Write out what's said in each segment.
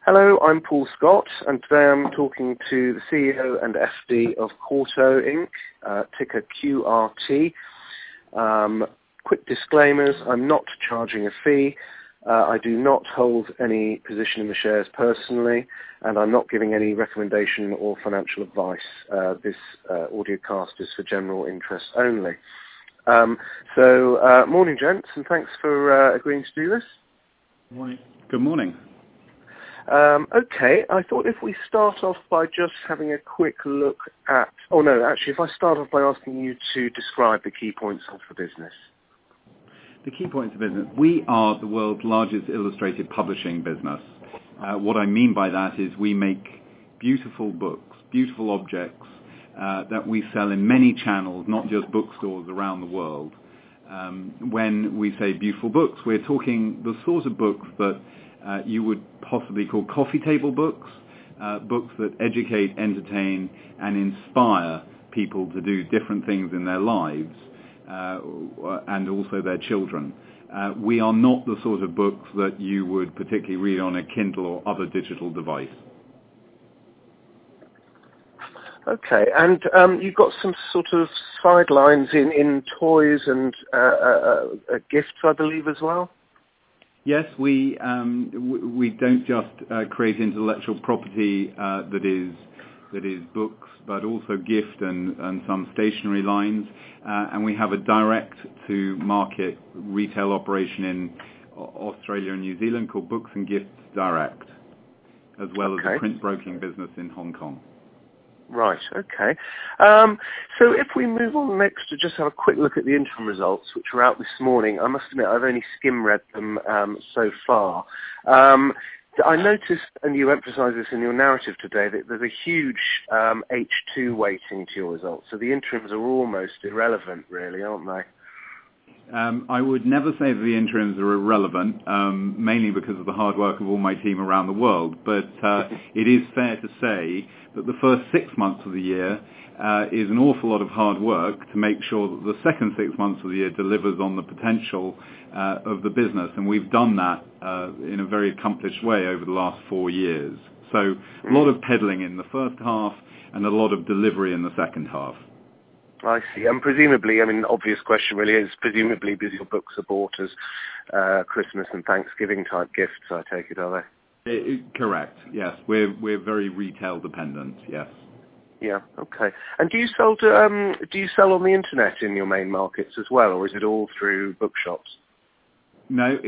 Hello, I'm Paul Scott, and today I'm talking to the CEO and FD of Quarto Inc., ticker QRT. Quick disclaimers, I'm not charging a fee. I do not hold any position in the shares personally, and I'm not giving any recommendation or financial advice. This audiocast is for general interest only. Morning, gents, and thanks for agreeing to do this. Morning. Good morning. Okay, I thought if we start off by just having a quick look at... Oh, no, actually, if I start off by asking you to describe the key points of the business. The key points of business. We are the world's largest illustrated publishing business. What I mean by that is we make beautiful books, beautiful objects that we sell in many channels, not just bookstores around the world. When we say beautiful books, we're talking the sort of books that you would possibly call coffee table books, books that educate, entertain, and inspire people to do different things in their lives, and also their children. We are not the sort of books that you would particularly read on a Kindle or other digital device. Okay, and you've got some sort of sidelines in toys and gifts, I believe, as well? Yes, we don't just create intellectual property that is books, but also gift and some stationery lines. And we have a direct-to-market retail operation in Australia and New Zealand called Books and Gifts Direct, as well as a print broking business in Hong Kong. Right, okay. So if we move on next to just have a quick look at the interim results, which were out this morning. I must admit, I've only skim-read them so far. I noticed, and you emphasise this in your narrative today, that there's a huge H2 weighting to your results. So the interims are almost irrelevant, really, aren't they? I would never say that the interims are irrelevant, mainly because of the hard work of all my team around the world. But it is fair to say that the first 6 months of the year is an awful lot of hard work to make sure that the second 6 months of the year delivers on the potential of the business. And we've done that in a very accomplished way over the last 4 years. So a lot of peddling in the first half and a lot of delivery in the second half. I see. And presumably, I mean, the obvious question really is, presumably because your books are bought as Christmas and Thanksgiving type gifts, I take it, are they? Correct, yes. We're very retail dependent, yes. Yeah, okay. And do you sell on the internet in your main markets as well, or is it all through bookshops? No,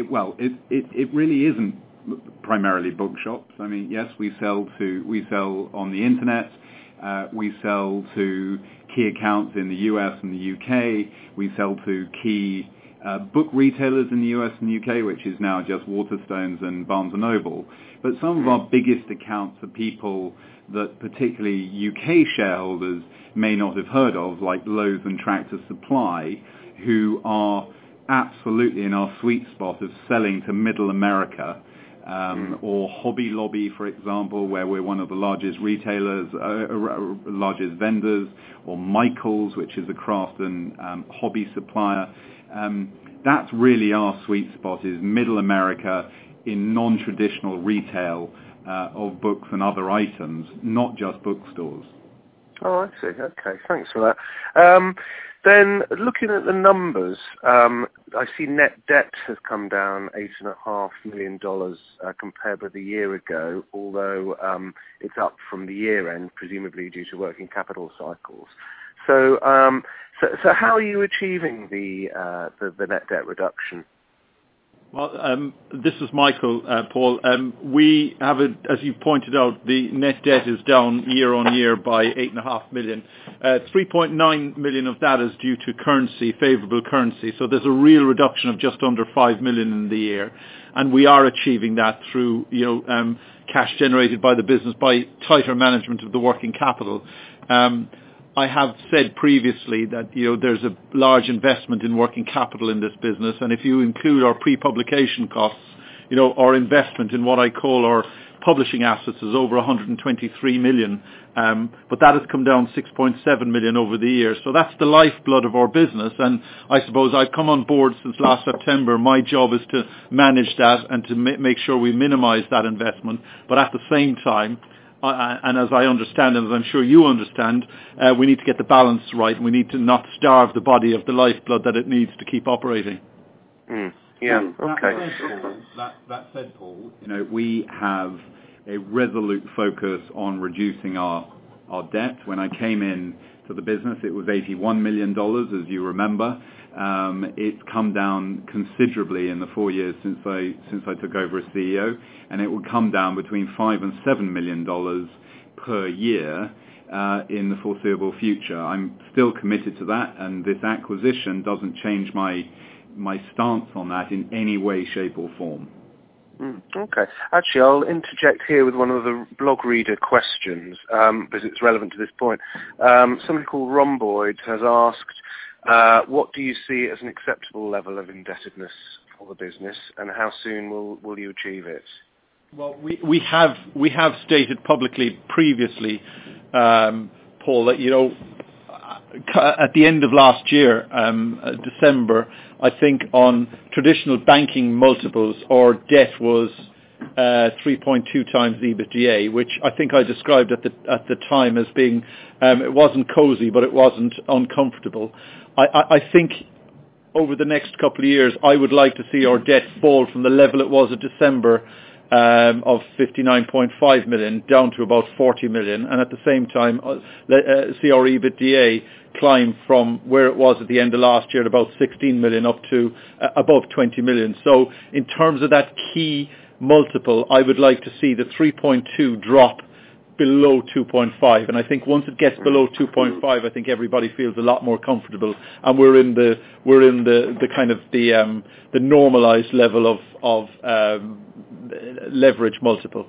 it really isn't primarily bookshops. I mean, yes, we sell on the internet. We sell to key accounts in the US and the UK. We sell to key book retailers in the US and the UK, which is now just Waterstones and Barnes & Noble. But some of our biggest accounts are people that particularly UK shareholders may not have heard of, like Lowe's and Tractor Supply, who are absolutely in our sweet spot of selling to middle America. Or Hobby Lobby, for example, where we're one of the largest retailers, largest vendors, or Michaels, which is a craft and hobby supplier. That's really our sweet spot, is middle America in non-traditional retail of books and other items, not just bookstores. Oh, I see. Okay, thanks for that. Then, looking at the numbers, I see net debt has come down $8.5 million compared with a year ago, although it's up from the year end, presumably due to working capital cycles. So how are you achieving the net debt reduction? Well, this is Michael, Paul. We have, as you pointed out, the net debt is down year on year by $8.5 million. 3.9 million of that is due to currency, favourable currency. So there's a real reduction of just under 5 million in the year, and we are achieving that through cash generated by the business by tighter management of the working capital. I have said previously that there's a large investment in working capital in this business, and if you include our pre-publication costs, our investment in what I call our publishing assets is over 123 million, but that has come down 6.7 million over the year. So that's the lifeblood of our business, and I suppose I've come on board since last September. My job is to manage that and to make sure we minimise that investment, but at the same time, and as I understand, and as I'm sure you understand, we need to get the balance right, and we need to not starve the body of the lifeblood that it needs to keep operating. Yeah, okay. That said, Paul, we have a resolute focus on reducing our debt. When I came in to the business, it was $81 million, as you remember. It's come down considerably in the 4 years since I took over as CEO, and it will come down between $5 and $7 million per year in the foreseeable future. I'm still committed to that, and this acquisition doesn't change my stance on that in any way, shape or form. Okay. Actually, I'll interject here with one of the blog reader questions, because it's relevant to this point. Somebody called Rhomboid has asked, what do you see as an acceptable level of indebtedness for the business, and how soon will you achieve it? Well, we have stated publicly previously, Paul, that at the end of last year, December, I think on traditional banking multiples, our debt was 3.2 times EBITDA, which I think I described at the time as being, it wasn't cozy, but it wasn't uncomfortable. I think over the next couple of years, I would like to see our debt fall from the level it was at December of 59.5 million down to about 40 million, and at the same time see our EBITDA climb from where it was at the end of last year at about 16 million up to above 20 million. So in terms of that key multiple, I would like to see the 3.2 drop below 2.5, and I think once it gets below 2.5, I think everybody feels a lot more comfortable, and we're in the kind of the normalized level of leverage multiple.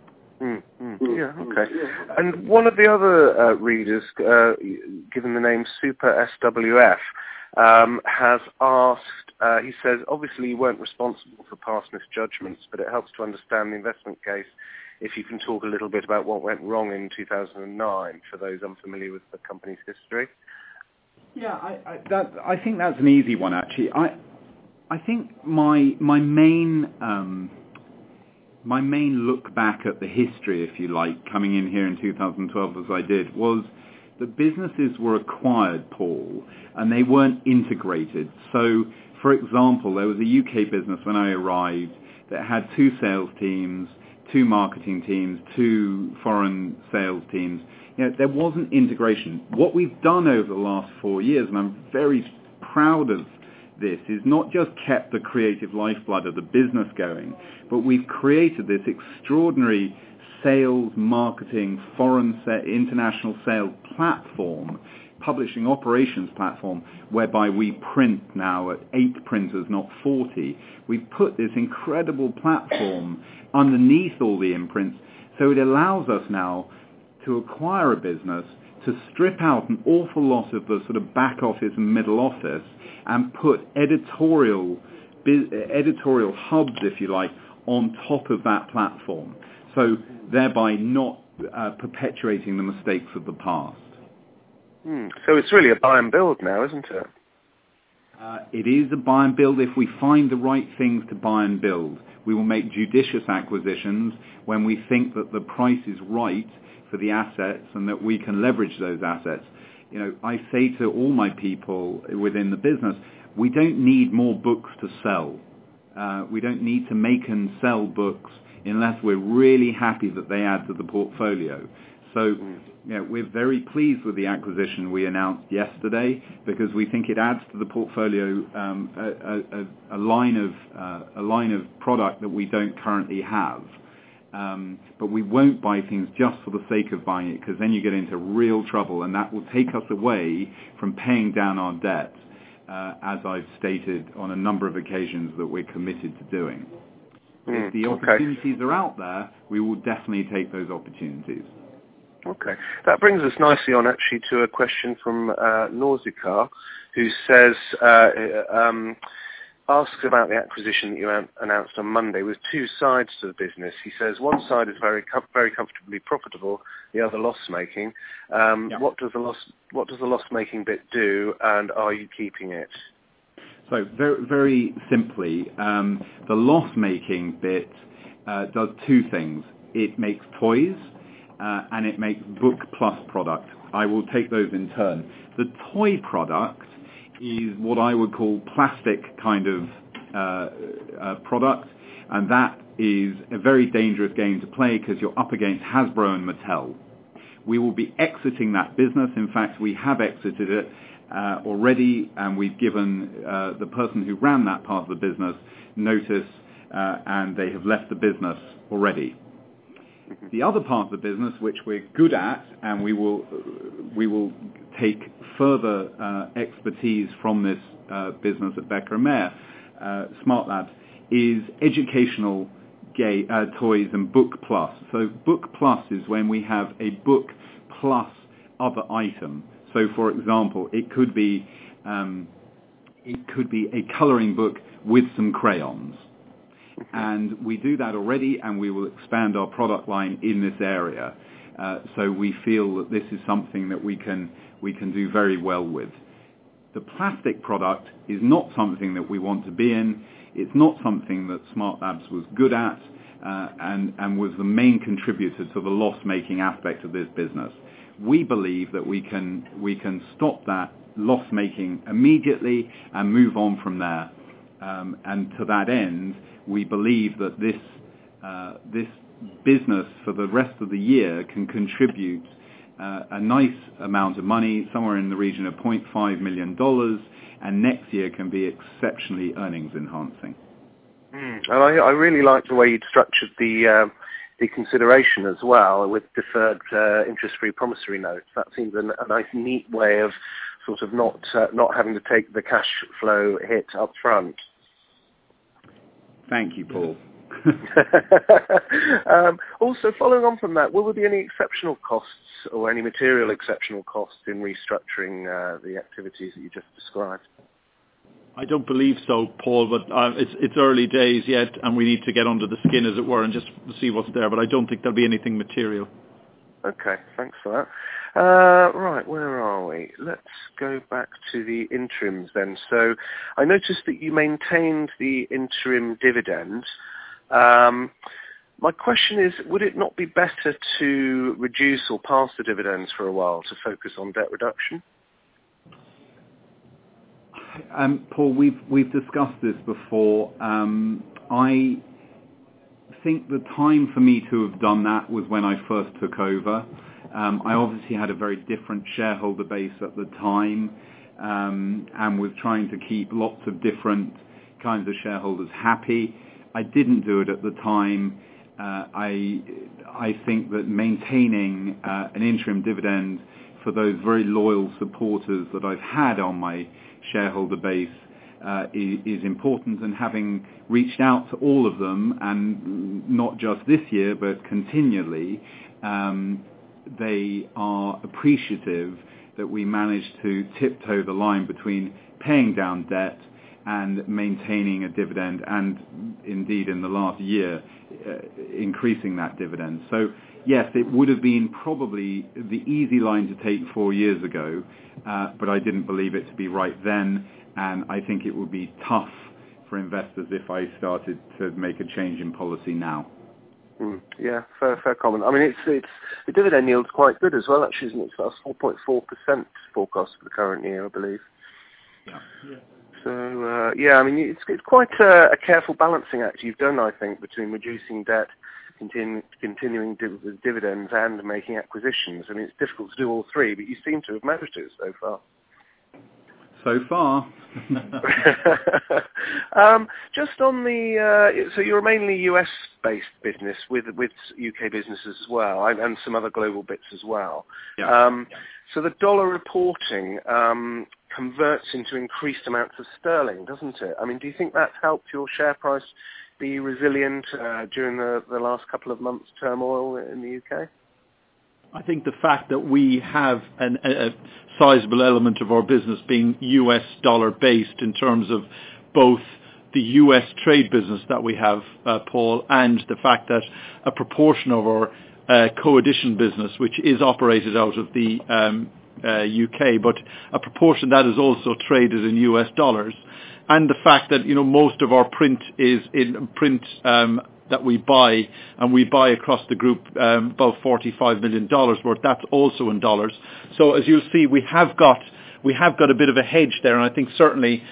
Yeah, okay. And one of the other readers, given the name Super SWF, has asked, he says, obviously you weren't responsible for past misjudgments, but it helps to understand the investment case if you can talk a little bit about what went wrong in 2009 for those unfamiliar with the company's history. Yeah, I think that's an easy one, actually. I think my main look back at the history, if you like, coming in here in 2012 as I did, was the businesses were acquired, Paul, and they weren't integrated. So, for example, there was a UK business when I arrived that had 2 sales teams, 2 marketing teams, 2 foreign sales teams. There wasn't integration. What we've done over the last 4 years, and I'm very proud of this, is not just kept the creative lifeblood of the business going, but we've created this extraordinary sales, marketing, international sales platform, publishing operations platform, whereby we print now at 8 printers, not 40. We've put this incredible platform underneath all the imprints, so it allows us now to acquire a business, to strip out an awful lot of the sort of back office and middle office, and put editorial hubs, if you like, on top of that platform. So thereby not perpetuating the mistakes of the past. So it's really a buy and build now, isn't it? It is a buy and build if we find the right things to buy and build. We will make judicious acquisitions when we think that the price is right for the assets and that we can leverage those assets. I say to all my people within the business, we don't need more books to sell. We don't need to make and sell books unless we're really happy that they add to the portfolio. So, we're very pleased with the acquisition we announced yesterday because we think it adds to the portfolio a line of product that we don't currently have. But we won't buy things just for the sake of buying it, because then you get into real trouble, and that will take us away from paying down our debt, as I've stated on a number of occasions that we're committed to doing. If the opportunities are out there, we will definitely take those opportunities. Okay. That brings us nicely on actually to a question from Nausicaa, who says, asks about the acquisition that you announced on Monday with two sides to the business. He says one side is very comfortably profitable, the other loss-making. What does the loss-making bit do, and are you keeping it? So very, very simply, the loss-making bit does two things. It makes toys and it makes Book Plus product. I will take those in turn. The toy product is what I would call plastic kind of product, and that is a very dangerous game to play because you're up against Hasbro and Mattel. We will be exiting that business. In fact, we have exited it already, and we've given the person who ran that part of the business notice, and they have left the business already. The other part of the business, which we're good at, and we will take further expertise from this business at Becker & Mayer, Smart Labs, is educational toys and Book Plus. So Book Plus is when we have a book plus other item. So, for example, it could be a colouring book with some crayons. And we do that already, and we will expand our product line in this area. So we feel that this is something that we can do very well with. The plastic product is not something that we want to be in. It's not something that Smart Labs was good at, and was the main contributor to the loss-making aspect of this business. We believe that we can stop that loss-making immediately and move on from there. And to that end, we believe that this business for the rest of the year can contribute a nice amount of money, somewhere in the region of $0.5 million, and next year can be exceptionally earnings enhancing. And I really like the way you'd structured the consideration as well, with deferred interest-free promissory notes. That seems a nice, neat way of sort of not having to take the cash flow hit up front. Thank you, Paul. Also, following on from that, will there be any exceptional costs or any material exceptional costs in restructuring the activities that you just described? I don't believe so, Paul, but it's early days yet, and we need to get under the skin, as it were, and just see what's there. But I don't think there'll be anything material. Okay, thanks for that. Right, where are we? Let's go back to the interims then. So I noticed that you maintained the interim dividend. My question is, would it not be better to reduce or pass the dividends for a while to focus on debt reduction? Paul, we've discussed this before. I think the time for me to have done that was when I first took over. I obviously had a very different shareholder base at the time, and was trying to keep lots of different kinds of shareholders happy. I didn't do it at the time. I think that maintaining an interim dividend for those very loyal supporters that I've had on my shareholder base is important, and having reached out to all of them, and not just this year but continually, they are appreciative that we managed to tiptoe the line between paying down debt and maintaining a dividend, and indeed in the last year increasing that dividend. So yes, it would have been probably the easy line to take 4 years ago, but I didn't believe it to be right then, and I think it would be tough for investors if I started to make a change in policy now. Yeah, fair comment. I mean, it's the dividend yield's quite good as well, actually, isn't it? It's about 4.4% forecast for the current year, I believe. Yeah. So, I mean, it's quite a careful balancing act you've done, I think, between reducing debt, continuing with dividends, and making acquisitions. I mean, it's difficult to do all three, but you seem to have managed it so far. So far. Just on the, so you're mainly US-based business with UK businesses as well, and some other global bits as well. Yeah. So the dollar reporting converts into increased amounts of sterling, doesn't it? I mean, do you think that's helped your share price be resilient during the last couple of months' turmoil in the UK? I think the fact that we have a sizable element of our business being US dollar based in terms of both the US trade business that we have, Paul, and the fact that a proportion of our co-edition business, which is operated out of the UK, but a proportion that is also traded in US dollars, and the fact that most of our print is in print that we buy, and we buy across the group about $45 million worth. That's also in dollars. So as you'll see, we have got a bit of a hedge there, and I think certainly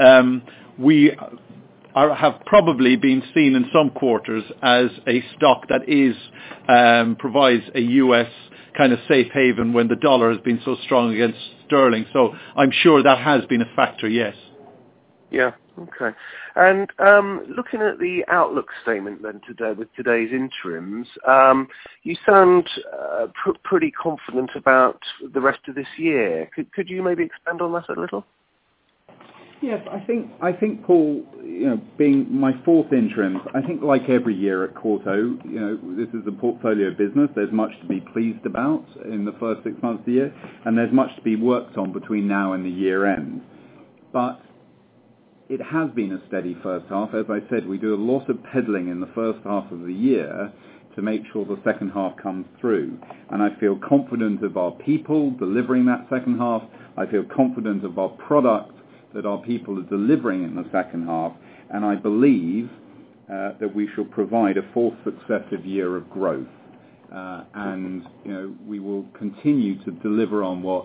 we have probably been seen in some quarters as a stock that provides a US kind of safe haven when the dollar has been so strong against sterling. So I'm sure that has been a factor, yes. Yeah, okay. And looking at the outlook statement then today with today's interims, you sound pretty confident about the rest of this year. Could you maybe expand on that a little? Yes, I think, Paul, being my fourth interim, I think like every year at Quarto, this is a portfolio business. There's much to be pleased about in the first 6 months of the year, and there's much to be worked on between now and the year end. But it has been a steady first half. As I said, we do a lot of peddling in the first half of the year to make sure the second half comes through. And I feel confident of our people delivering that second half. I feel confident of our product that our people are delivering in the second half, and I believe that we shall provide a fourth successive year of growth. And we will continue to deliver on what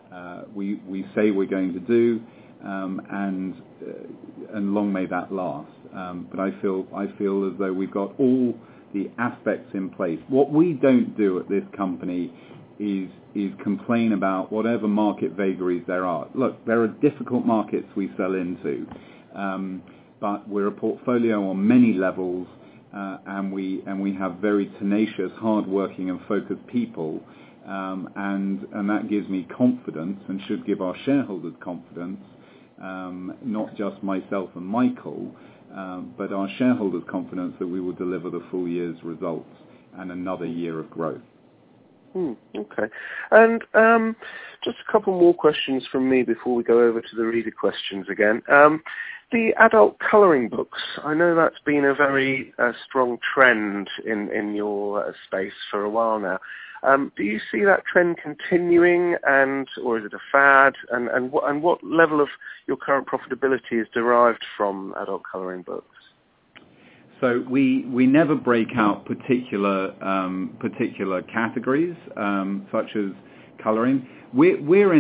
we say we're going to do, and long may that last. But I feel as though we've got all the aspects in place. What we don't do at this company is complain about whatever market vagaries there are. Look, there are difficult markets we sell into, but we're a portfolio on many levels, and we have very tenacious, hard-working and focused people, and that gives me confidence and should give our shareholders confidence, not just myself and Michael, but our shareholders confidence that we will deliver the full year's results and another year of growth. Okay. And just a couple more questions from me before we go over to the reader questions again. The adult colouring books, I know that's been a very strong trend in your space for a while now. Do you see that trend continuing, or is it a fad? And what level of your current profitability is derived from adult colouring books? So we never break out particular categories such as colouring. We're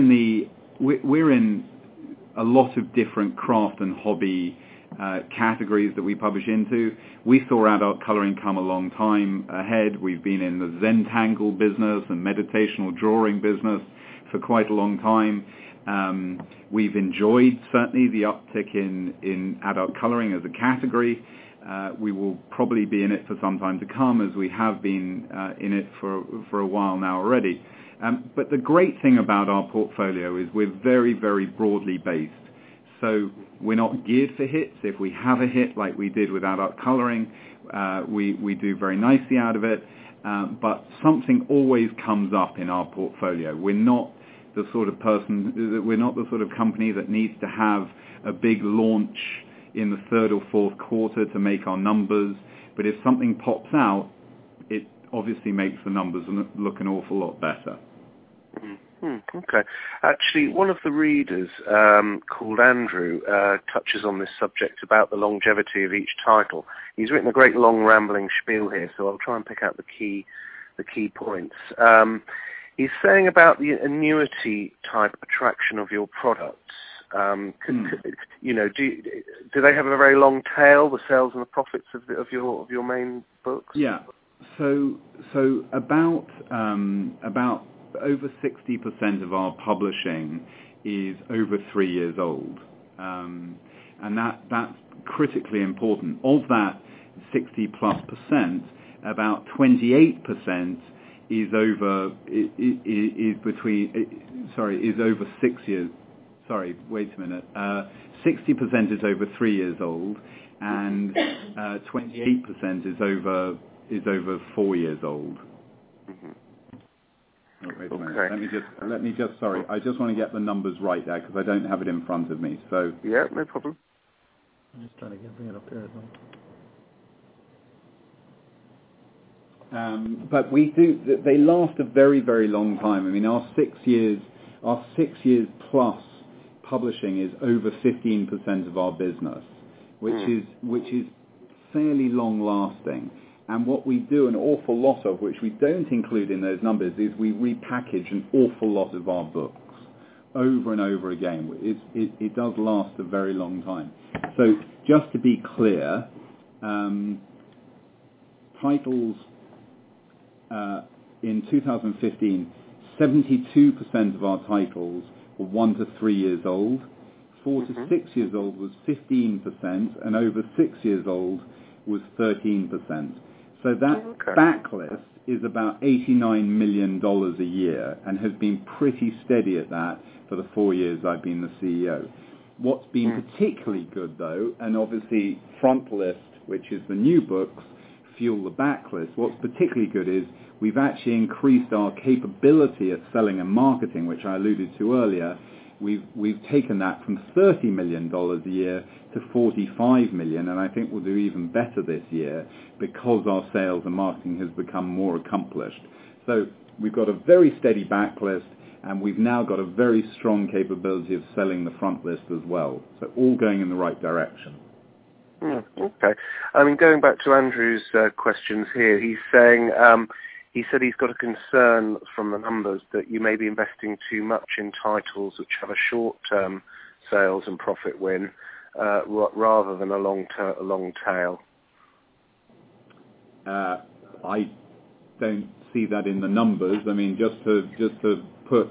in a lot of different craft and hobby categories that we publish into. We saw adult colouring come a long time ahead. We've been in the Zentangle business and meditational drawing business for quite a long time. We've enjoyed certainly the uptick in adult colouring as a category. We will probably be in it for some time to come, as we have been in it for a while now already. But the great thing about our portfolio is we're very, very broadly based. So we're not geared for hits. If we have a hit like we did with adult colouring, we do very nicely out of it. But something always comes up in our portfolio. We're not the sort of company that needs to have a big launch in the third or fourth quarter to make our numbers. But if something pops out, it obviously makes the numbers look an awful lot better. Okay. Actually, one of the readers, called Andrew, touches on this subject about the longevity of each title. He's written a great long rambling spiel here, so I'll try and pick out the key points. He's saying about the annuity type attraction of your products. Do they have a very long tail, the sales and the profits of your main books? Yeah. So about over 60% of our publishing is over 3 years old, and that's critically important. Of that 60+%, about 28% is over 6 years. Sorry, wait a minute. 60% is over 3 years old, and 28% is over 4 years old. Mm-hmm. Oh, wait a minute. Let me just. Sorry, I just want to get the numbers right there because I don't have it in front of me. So yeah, no problem. I'm just trying to bring it up here as well. But they last a very, very long time. I mean, our 6 years plus publishing is over 15% of our business, which is fairly long lasting. And what we do an awful lot of, which we don't include in those numbers, is we repackage an awful lot of our books over and over again. It does last a very long time. So just to be clear, titles in 2015, 72% of our titles were 1 to 3 years old. 4 to 6 years old was 15%, and over 6 years old was 13%. So that backlist is about $89 million a year and has been pretty steady at that for the 4 years I've been the CEO. What's been particularly good, though, and obviously Frontlist, which is the new books, fuel the backlist. What's particularly good is we've actually increased our capability at selling and marketing, which I alluded to earlier. We've taken that from $30 million a year to $45 million, and I think we'll do even better this year because our sales and marketing has become more accomplished. So we've got a very steady backlist, and we've now got a very strong capability of selling the front list as well. So all going in the right direction. Okay. I mean, going back to Andrew's questions here, he's saying, he said he's got a concern from the numbers that you may be investing too much in titles which have a short-term sales and profit win rather than a long tail. I don't see that in the numbers. I mean, just to put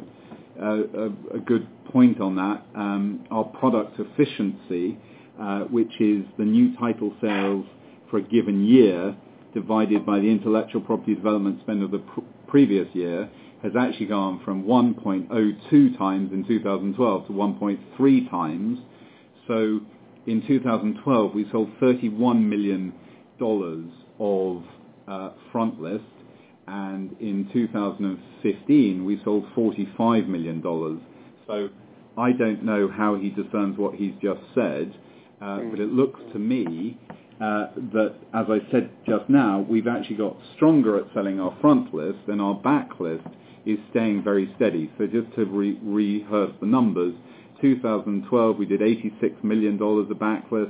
a good point on that, our product efficiency, which is the new title sales for a given year divided by the intellectual property development spend of the previous year, has actually gone from 1.02 times in 2012 to 1.3 times. So in 2012 we sold $31 million of Frontlist, and in 2015 we sold $45 million. So I don't know how he discerns what he's just said, but it looks to me that, as I said just now, we've actually got stronger at selling our front list, and our back list is staying very steady. So just to rehearse the numbers, 2012 we did $86 million of backlist,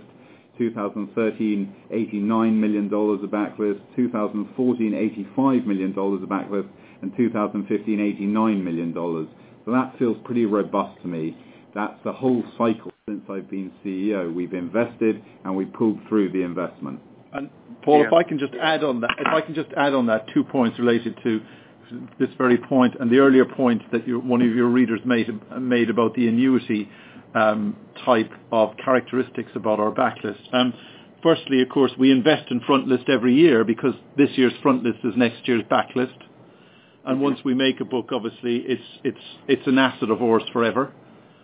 2013 $89 million of backlist, 2014 $85 million of backlist, and 2015 $89 million. So that feels pretty robust to me. That's the whole cycle since I've been CEO. We've invested and we pulled through the investment. And Paul, if I can just add on that 2 points related to this very point and the earlier point that one of your readers made about the annuity type of characteristics about our backlist. Firstly, of course, we invest in Frontlist every year because this year's Frontlist is next year's backlist. And once we make a book, obviously, it's an asset of ours forever.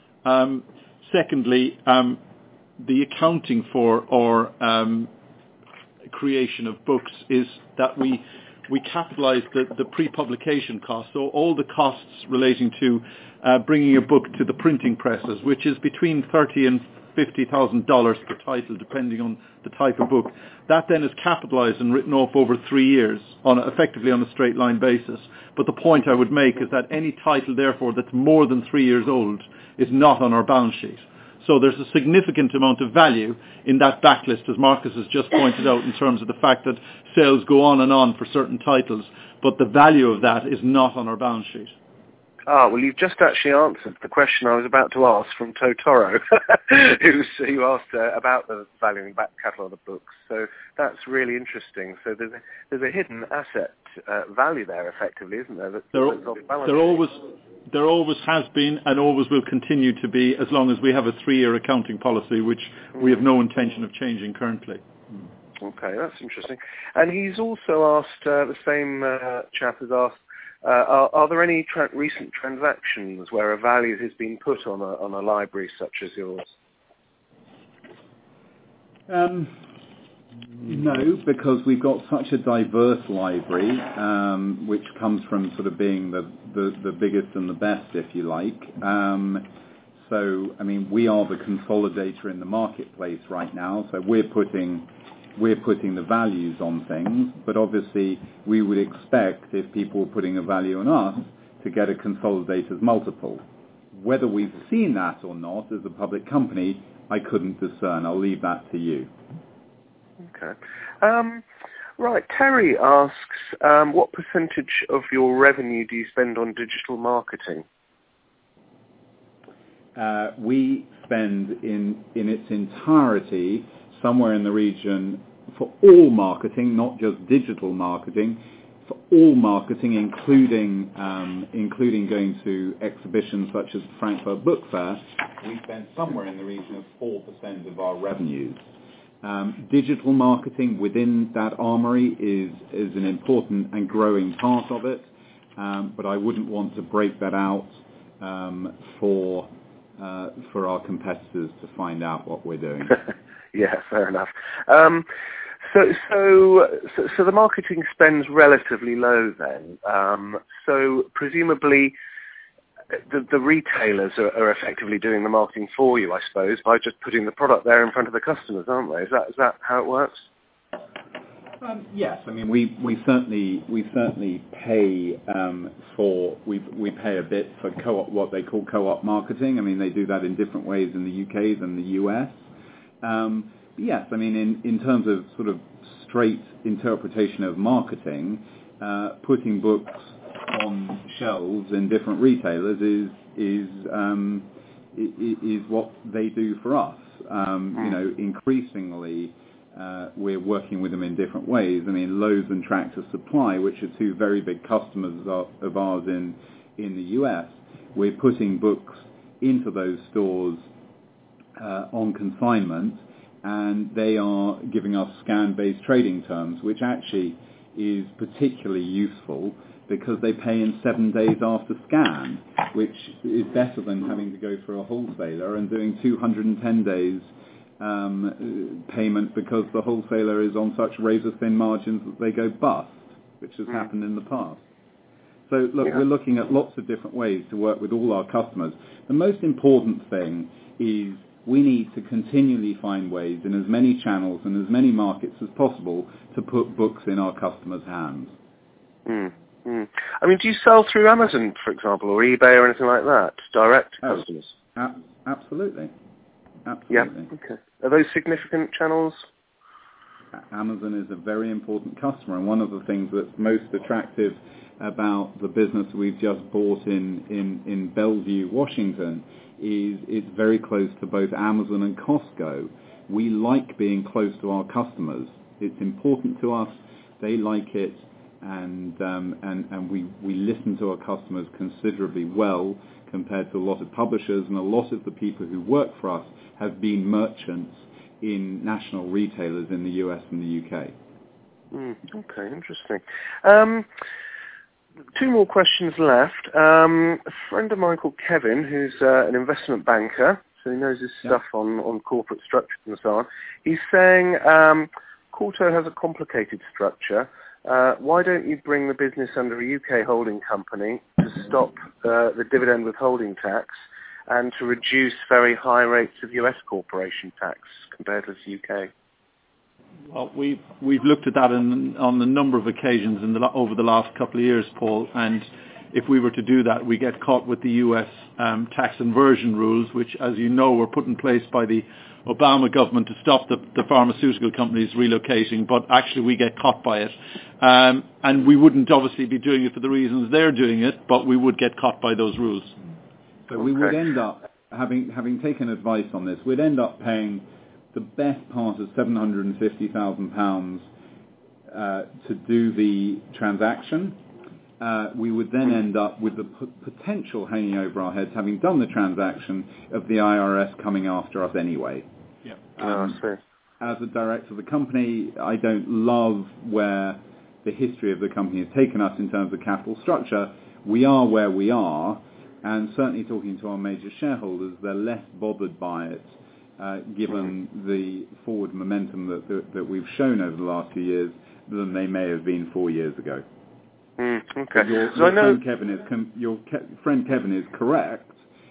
Secondly, the accounting for our creation of books is that we capitalise the pre-publication costs, so all the costs relating to bringing a book to the printing presses, which is between $30,000 and $50,000 per title, depending on the type of book. That then is capitalised and written off over 3 years, effectively on a straight line basis. But the point I would make is that any title, therefore, that's more than 3 years old is not on our balance sheet. So there's a significant amount of value in that backlist, as Marcus has just pointed out, in terms of the fact that sales go on and on for certain titles, but the value of that is not on our balance sheet. Well, you've just actually answered the question I was about to ask from Totoro, who asked about the value in back catalogue of books. So that's really interesting. So there's a hidden asset value there, effectively, isn't there? There always has been and always will continue to be, as long as we have a 3-year accounting policy, which we have no intention of changing currently. Okay, that's interesting. And he's also asked, the same chap has asked, are there any recent transactions where a value has been put on a library such as yours? No, because we've got such a diverse library, which comes from sort of being the biggest and the best, if you like. So, I mean, we are the consolidator in the marketplace right now, so we're putting the values on things, but obviously we would expect, if people were putting a value on us, to get a consolidator's multiple. Whether we've seen that or not as a public company, I couldn't discern. I'll leave that to you. Okay. Right, Terry asks, what percentage of your revenue do you spend on digital marketing? We spend in its entirety somewhere in the region for all marketing, not just digital marketing, for all marketing, including going to exhibitions such as the Frankfurt Book Fair, we spend somewhere in the region of 4% of our revenues. Digital marketing within that armory is an important and growing part of it, but I wouldn't want to break that out for our competitors to find out what we're doing. Yeah, fair enough. So the marketing spend's relatively low then. So presumably the retailers are effectively doing the marketing for you, I suppose, by just putting the product there in front of the customers, aren't they? Is that how it works? Yes, I mean we certainly pay we pay a bit for co-op, what they call co-op marketing. I mean they do that in different ways in the UK than the US. Yes, I mean in terms of sort of straight interpretation of marketing, putting books on shelves in different retailers is what they do for us. You know, increasingly. We're working with them in different ways. I mean, Lowe's and Tractor Supply, which are two very big customers of ours in the US, we're putting books into those stores on consignment, and they are giving us scan-based trading terms, which actually is particularly useful because they pay in 7 days after scan, which is better than having to go through a wholesaler and doing 210 days payment because the wholesaler is on such razor-thin margins that they go bust, which has happened in the past. So, look, we're looking at lots of different ways to work with all our customers. The most important thing is we need to continually find ways in as many channels and as many markets as possible to put books in our customers' hands. I mean, do you sell through Amazon, for example, or eBay or anything like that, direct to customers? Absolutely. Absolutely. Yeah. Okay. Are those significant channels? Amazon is a very important customer, and one of the things that's most attractive about the business we've just bought in Bellevue, Washington, is it's very close to both Amazon and Costco. We like being close to our customers. It's important to us. They like it, and we listen to our customers considerably well compared to a lot of publishers, and a lot of the people who work for us have been merchants in national retailers in the US and the UK. Okay, interesting. 2 more questions left. A friend of mine called Kevin, who's an investment banker, so he knows his stuff on corporate structure and so on. He's saying Quarto has a complicated structure. Why don't you bring the business under a UK holding company to stop the dividend withholding tax and to reduce very high rates of US corporation tax compared with the UK? Well, we've looked at that on a number of occasions over the last couple of years, Paul, and if we were to do that, we get caught with the US tax inversion rules, which, as you know, were put in place by the Obama government to stop the pharmaceutical companies relocating, but actually we get caught by it. And we wouldn't obviously be doing it for the reasons they're doing it, but we would get caught by those rules. So we would end up, having taken advice on this, we'd end up paying the best part of £750,000 to do the transaction. We would then end up with the potential hanging over our heads, having done the transaction, of the IRS coming after us anyway. Yeah. As a director of the company, I don't love where the history of the company has taken us in terms of capital structure. We are where we are, and certainly talking to our major shareholders, they're less bothered by it, given the forward momentum that we've shown over the last few years than they may have been 4 years ago. Okay. Your friend Kevin is correct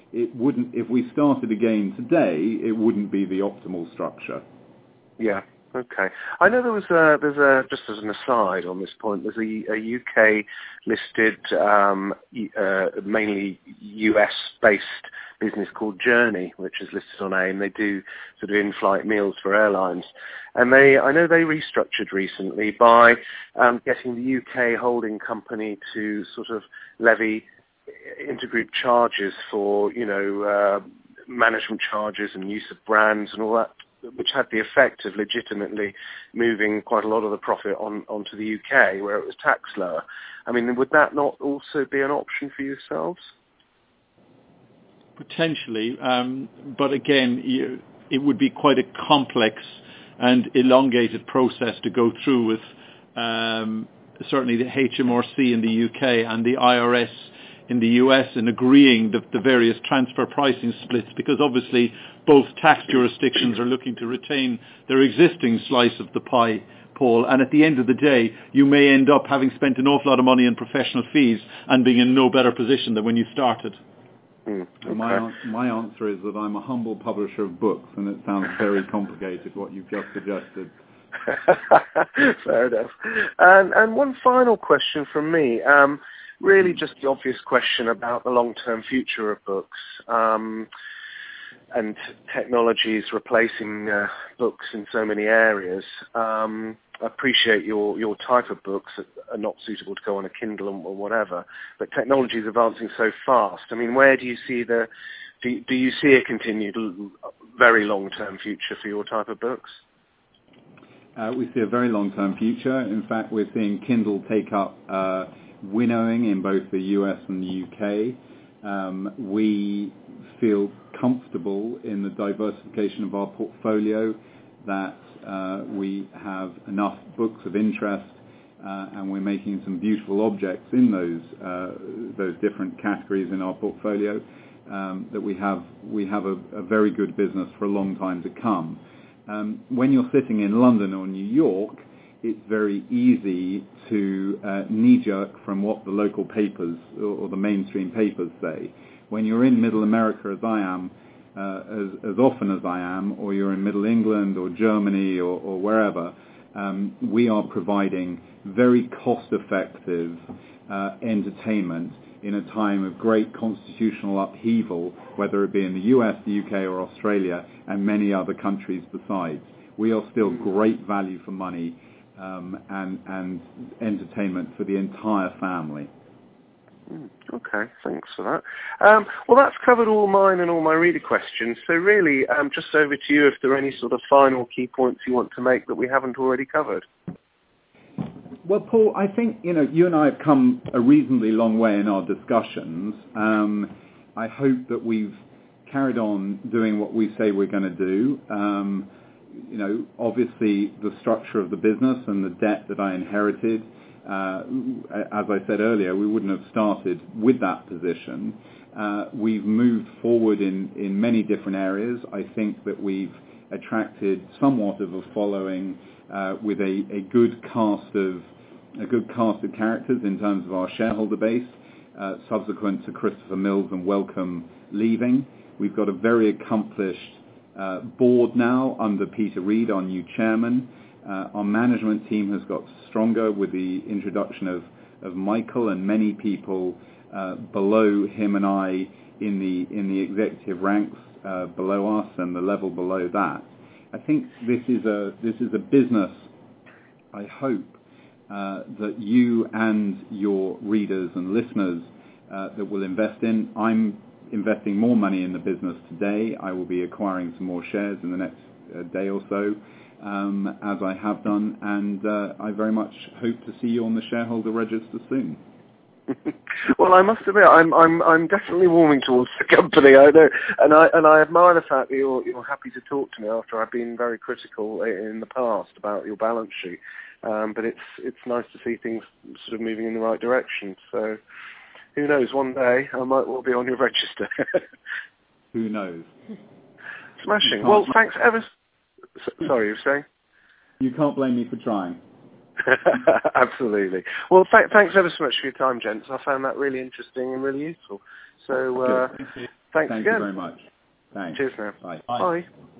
it wouldn't. If we started again today, it wouldn't be the optimal structure. Yeah. Okay. I know there's just as an aside on this point, there's a UK listed, mainly US based business called Journey, which is listed on AIM. They do sort of in-flight meals for airlines, and I know they restructured recently by getting the UK holding company to sort of levy intergroup charges for management charges and use of brands and all that, which had the effect of legitimately moving quite a lot of the profit onto the UK, where it was taxed lower. I mean, would that not also be an option for yourselves? Potentially, but again, it would be quite a complex and elongated process to go through with certainly the HMRC in the UK and the IRS in the US in agreeing the various transfer pricing splits, because obviously both tax jurisdictions are looking to retain their existing slice of the pie, Paul, and at the end of the day you may end up having spent an awful lot of money in professional fees and being in no better position than when you started. Okay. My answer is that I'm a humble publisher of books, and it sounds very complicated what you've just suggested. Fair enough. And one final question from me. Really just the obvious question about the long-term future of books and technologies replacing books in so many areas. I appreciate your type of books that are not suitable to go on a Kindle or whatever, but technology is advancing so fast. I mean, where do you see do you see a continued very long-term future for your type of books? We see a very long-term future. In fact, we're seeing Kindle take up winnowing in both the US and the UK. We feel comfortable in the diversification of our portfolio, that we have enough books of interest, and we're making some beautiful objects in those different categories in our portfolio, that we have a very good business for a long time to come. When you're sitting in London or New York, it's very easy to knee-jerk from what the local papers or the mainstream papers say. When you're in Middle America, as I am, as often as I am, or you're in Middle England or Germany or wherever, we are providing very cost-effective entertainment in a time of great constitutional upheaval, whether it be in the US, the UK or Australia, and many other countries besides. We are still great value for money and entertainment for the entire family. Okay, thanks for that. Well, that's covered all mine and all my reader questions. So really, just over to you if there are any sort of final key points you want to make that we haven't already covered. Well, Paul, I think you and I have come a reasonably long way in our discussions. I hope that we've carried on doing what we say we're going to do. Obviously the structure of the business and the debt that I inherited, as I said earlier, we wouldn't have started with that position. We've moved forward in many different areas. I think that we've attracted somewhat of a following with a good cast of characters in terms of our shareholder base, subsequent to Christopher Mills and Wellcome leaving. We've got a very accomplished board now under Peter Reid, our new chairman. Our management team has got stronger with the introduction of Michael and many people below him and I in the executive ranks below us and the level below that. I think this is a business, I hope, that you and your readers and listeners that will invest in. I'm investing more money in the business today. I will be acquiring some more shares in the next day or so, as I have done, and I very much hope to see you on the shareholder register soon. Well, I must admit, I'm definitely warming towards the company. I know, and I admire the fact that you're happy to talk to me after I've been very critical in the past about your balance sheet. But it's nice to see things sort of moving in the right direction. So, who knows? One day I might well be on your register. Who knows? Smashing. Well, thanks ever. Sorry, you were saying? You can't blame me for trying. Absolutely. Well, thanks ever so much for your time, gents. I found that really interesting and really useful. So Thanks Thank again. you very much. Thanks. Cheers now. Bye. Bye.